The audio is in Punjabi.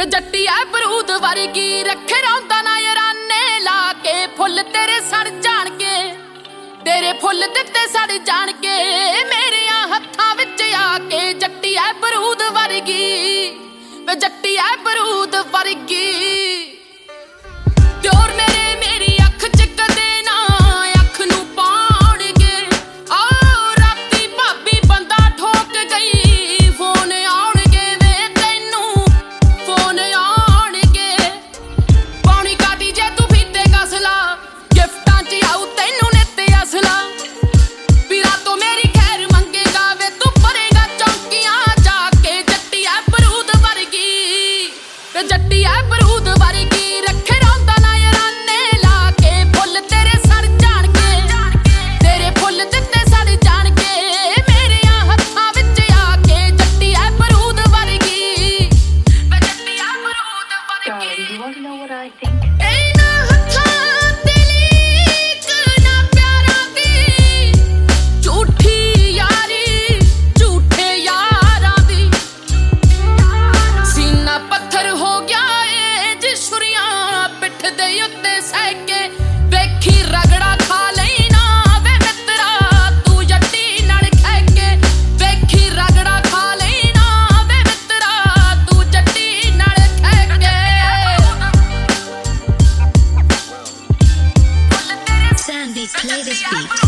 ਵੇ ਜੱਟੀ ਐ ਬਰੂਦ ਵਰਗੀ ਰੱਖੇ ਰੌਂਦਾ ਨਾ ਯਾਰਾਨੇ ਲਾ ਕੇ ਫੁੱਲ ਤੇਰੇ ਸੜ ਜਾਣਗੇ ਤੇਰੇ ਫੁੱਲ ਦਿੱਤੇ ਸੜ ਜਾਣਗੇ ਮੇਰਿਆਂ ਹੱਥਾਂ ਵਿੱਚ ਆ ਕੇ ਜੱਟੀ ਐ ਬਰੂਦ ਵਰਗੀ ਵੇ ਜੱਟੀ ਐ ਬਰੂਦ ਵਰਗੀ ਦਿਓਰ ਮੇਰੇ ਮੇਰੀ ਅੱਖ ਚ ਕਦੇ ਨਾ ਅੱਖ ਨੂੰ ਪਾਉਣਗੇ ਆ ਰਾਤੀ ਭਾਬੀ ਬੰਦਾ ਠੋਕ ਗਈ ਫੋਨ ਆਉਣਗੇ ਵੇ ਤੈਨੂੰ ਫੋਨ ਆਉਣਗੇ ਪਾਉਣੀ ਕਾਦੀ ਜੇ ਤੂੰ ਫੀਤੇ ਕਸਲਾ ਗਿਫਟਾਂ ਚ ਆਉ ਤੈਨੂੰ ਨਿੱਤ ਅਸਲਾ ਵੀਰਾ ਤੋਂ ਮੇਰੀ ਖੈਰ ਮੰਗੇਗਾ ਵੇ ਤੂੰ ਭਰੇਗਾ ਚੌਂਕੀਆਂ ਜਾ ਕੇ ਜੱਟੀ ਐ ਬਰੂਦ ਵਰਗੀ ਵੇ ਜੱਟੀ ਐ ਬਰੂਦ ਵਰਗੀ ਰੱਖੇ ਰੌਂਦਾ ਨਾ ਯਾਰਾਨੇ ਲਾ ਕੇ ਫੁੱਲ ਤੇਰੇ ਸੜ ਜਾਣਗੇ ਤੇਰੇ ਫੁੱਲ ਦਿੱਤੇ ਸੜ ਜਾਣਗੇ ਮੇਰਿਆਂ ਹੱਥਾਂ ਵਿੱਚ ਆ ਕੇ ਜੱਟੀ ਐ ਬਰੂਦ ਵਰਗੀ ਵੇ ਜੱਟੀ ਐ ਬਰੂਦ ਵਰਗੀ Darling, you want to know what I think? ਇਹਨਾਂ ਹੱਥਾਂ ਤੇ ਲੀਕ ਨਾ ਪਿਆਰਾਂ ਦੀ ਝੂਠੀ ਯਾਰੀ ਝੂਠੇ ਯਾਰਾਂ ਦੀ ਸੀਨਾ ਪੱਥਰ ਹੋ ਗਿਆ ਏ ਜਿਸੁਰੀਆਂ ਪਿੱਠ ਦੇ ਉੱਤੇ ਸਹਿ ਕੇ ਵੇਖੀ ਰਗੜਾ ਖਾ ਲੈਣਾ ਵੇ ਮਿੱਤਰਾ ਤੂੰ ਜੱਟੀ ਨਾਲ ਖਹਿ ਕੇ ਵੇਖੀ ਰਗੜਾ ਖਾ ਲੈਣਾ ਵੇ ਮਿੱਤਰਾ ਤੂੰ ਜੱਟੀ ਨਾਲ ਖਹਿ ਕੇ Sandy, play this beat.